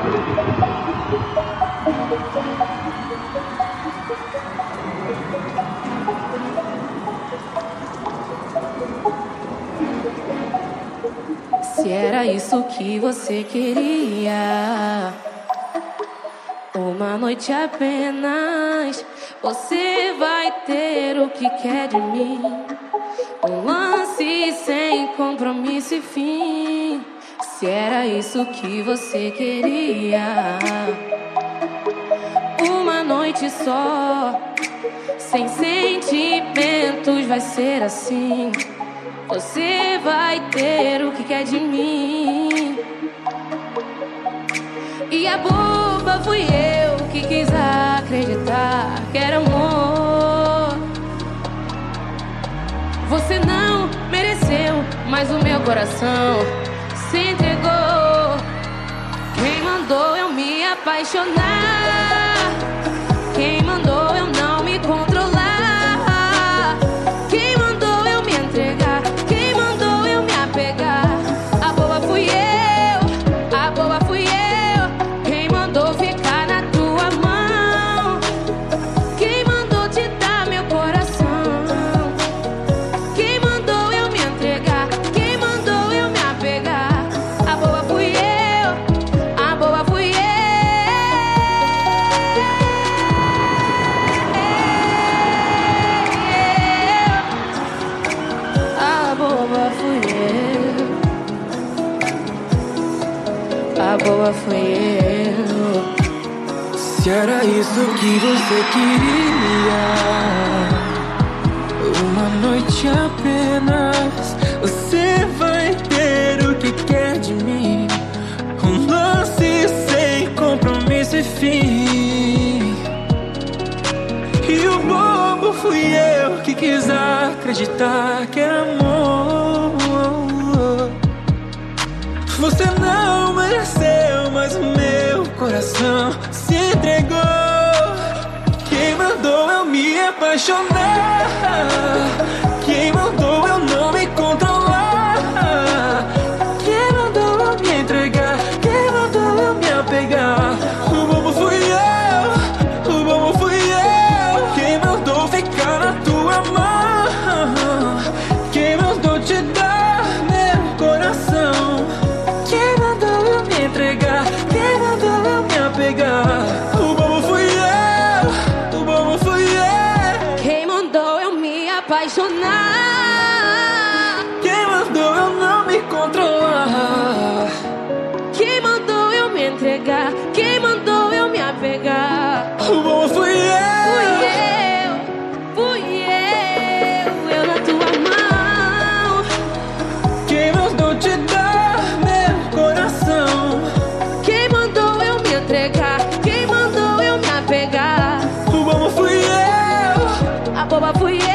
Se era isso que você queria, uma noite apenas, você vai ter o que quer de mim. Um lance sem compromisso e fim. Se era isso que você queria, uma noite só, sem sentimentos, vai ser assim. Você vai ter o que quer de mim. E a boba fui eu que quis acreditar que era amor. Você não mereceu, mas o meu coração se entregou. Quem mandou eu me apaixonar? Quem mandou eu não me controlar? Quem mandou eu me entregar? Quem mandou eu me apegar? A boba fui eu, a boba fui eu. Quem mandou ficar na tua mão? Quem mandou te dar meu coração? Quem mandou eu me entregar? Quem mandou eu me apegar? A boba fui eu, a boba fui eu. A boba fui eu, a boba fui eu. Se era isso que você queria, uma noite apenas, você vai ter o que quer de mim. Um lance sem compromisso e fim. E o bobo fui eu que quis acreditar que era amor. Você não mereceu, mas o meu coração se entregou. Quem mandou eu me apaixonar? Quem mandou eu não me controlar? Quem mandou eu me entregar? Quem mandou eu me apegar? O bobo fui eu, o bobo fui eu. Quem mandou ficar na tua mão? Quem mandou te dar meu coração? Quem mandou eu me entregar? Quem mandou eu me apegar? O bobo fui eu, o bobo fui eu. Quem mandou eu me apaixonar? Quem mandou eu não me controlar? Quem mandou eu me entregar? Quem mandou eu me apegar? O bobo fui eu. Fui eu na tua mão. Quem mandou te dar meu coração? Quem mandou eu me entregar? Quem mandou eu me apegar? O bobo fui eu, a boba fui eu.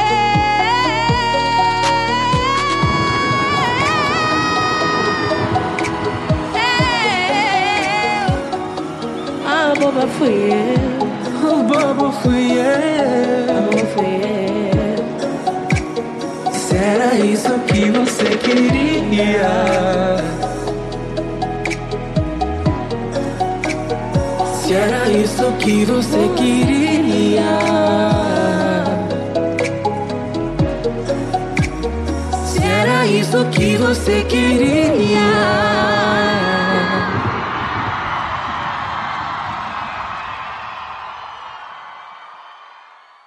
A boba fui eu. o bobo fui A eu. boba fui eu. Se era isso que você queria, se era isso que você queria, se era isso que você queria.